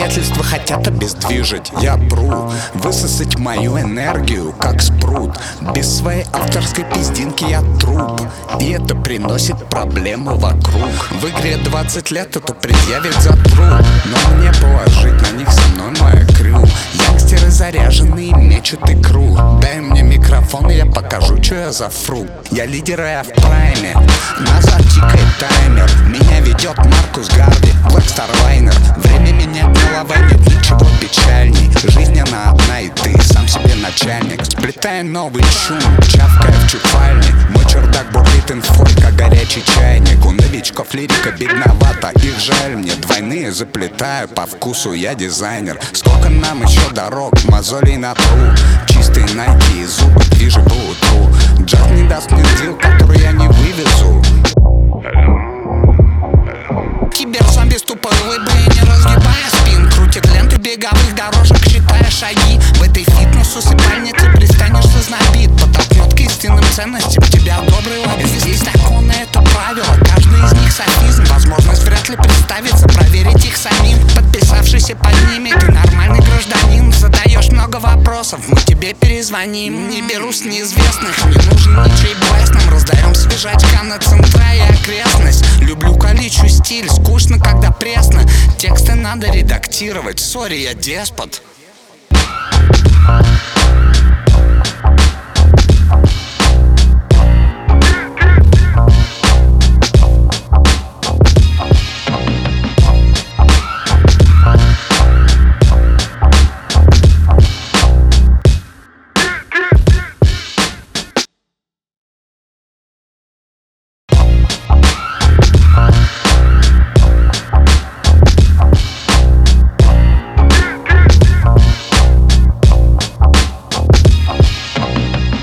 Обстоятельства хотят обездвижить. Я пру, высосать мою энергию, как спрут. Без своей авторской пиздинки я труп, и это приносит проблемы вокруг. В игре 20 лет это предъявит за труд, но мне положить на них со мной мое крю. Янгстеры заряженные мечут икру. Дай мне микрофон, и я покажу, что я за фрукт. Я лидер, и я в прайме. Назад тикает таймер. Меня ведет Маркус Гарви, Black Star Liner. Время менять на лаве, нет ничего печальней. Жизнь она одна, и ты сам себе начальник. Сплетая новый чум, чавкая в чупальне. Мой чердак бурлит инфой, как горячий чайник. У новичков лирика бедновата, их жаль мне. Двойные заплетаю, по вкусу я дизайнер. Сколько нам еще дорог, мозолей на тру. Чистые найки и зубы, движи по утру. Джаз не даст мне дел, который я не вывезу. Киберзомби с тупой улыбкой, не разгибая спин. Крутит ленты беговых дорожек, считая шаги. В этой фитнес-усыпальне ты пристанешь зазнобит. Подтолкнет к истинным ценностям тебя добрый лоббист. Здесь законы, это правило, каждый из них софизм. Возможность вряд ли представится, проверить их самим. Подписавшийся под ними, ты нормальный гражданин. Задаешь много вопросов, мы тебе перезвоним. Не беру с неизвестных, не нужен ничей блэсным. Раздаем свежачка на центра и окрестность. Люблю количу стиль, скучно, когда пресно. Тексты надо редактировать, сори, я деспот.